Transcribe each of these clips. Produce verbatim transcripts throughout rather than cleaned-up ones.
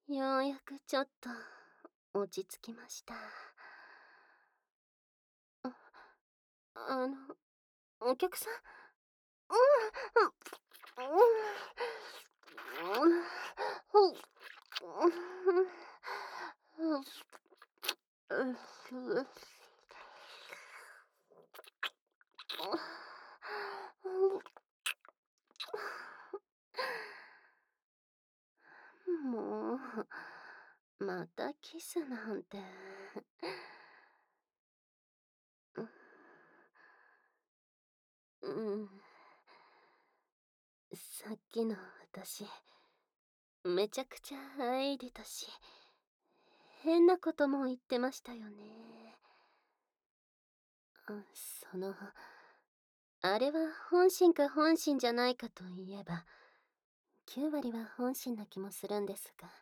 ようやくちょっと落ち着きました。あ、あの、お客さん？うん、うん、うん、うん、ほう、うん、うん、うん、うもう、またキスなんて。うん、さっきの私、めちゃくちゃ喘いでたし、変なことも言ってましたよね。うん、その、あれは本心か本心じゃないかといえば、きゅう割は本心な気もするんですが。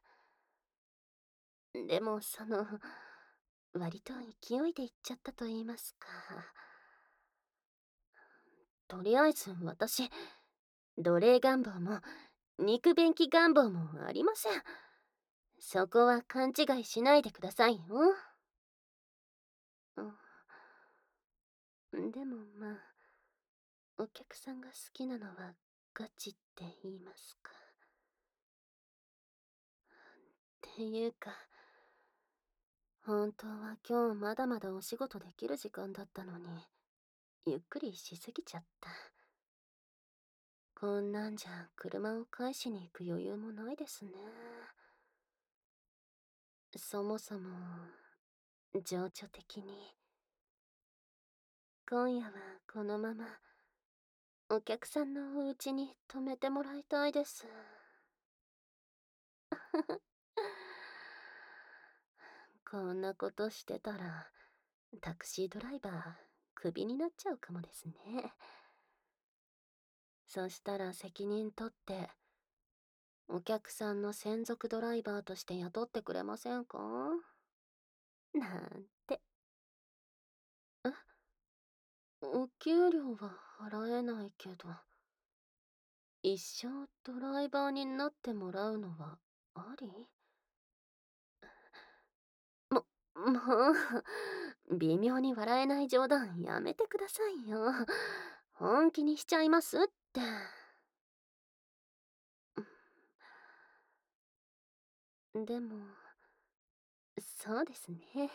でもその、割と勢いで言っちゃったと言いますか。とりあえず私、奴隷願望も肉便器願望もありません。そこは勘違いしないでくださいよ。うん、でもまあ、お客さんが好きなのはガチって言いますか。っていうか、本当は今日まだまだお仕事できる時間だったのに、ゆっくりしすぎちゃった。こんなんじゃ車を返しに行く余裕もないですね。そもそも、情緒的に、今夜はこのまま、お客さんのお家に泊めてもらいたいです。こんなことしてたら、タクシードライバー、クビになっちゃうかもですね。そしたら責任取って、お客さんの専属ドライバーとして雇ってくれませんか？なんて。え、お給料は払えないけど、一生ドライバーになってもらうのはあり？も、もう、微妙に笑えない冗談やめてくださいよ。本気にしちゃいますって。でも、そうですね。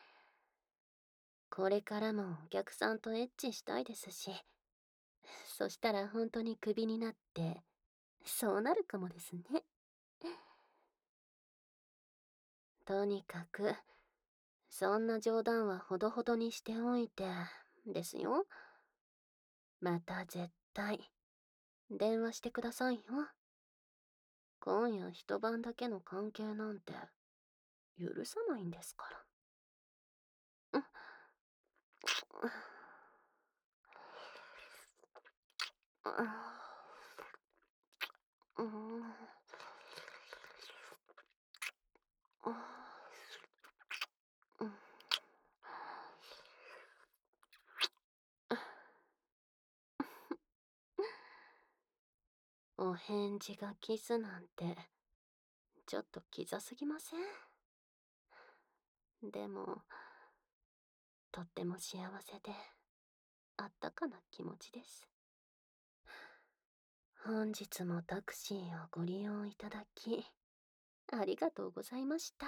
これからもお客さんとエッチしたいですし、そしたら本当にクビになって、そうなるかもですね。とにかく、そんな冗談はほどほどにしておいて、ですよ。また絶対、電話してくださいよ。今夜一晩だけの関係なんて、許さないんですから。うん。うん。お返事がキスなんて、ちょっとキザすぎません？でも、とっても幸せで、あったかな気持ちです。本日もタクシーをご利用いただき、ありがとうございました。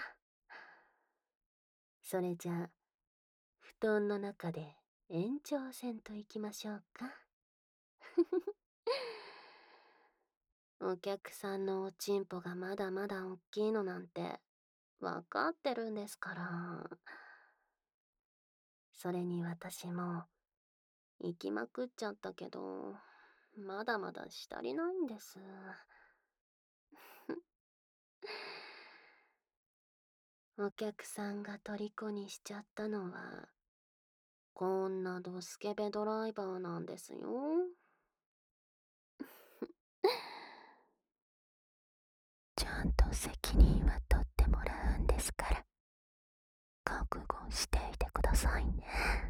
それじゃあ、布団の中で延長戦といきましょうか。お客さんのおちんぽがまだまだおっきいのなんて、わかってるんですから。それに私も、行きまくっちゃったけど、まだまだしたりないんです。お客さんが虜にしちゃったのは、こんなドスケベドライバーなんですよ。ちゃんと責任は取ってもらうんですから、覚悟していてくださいね。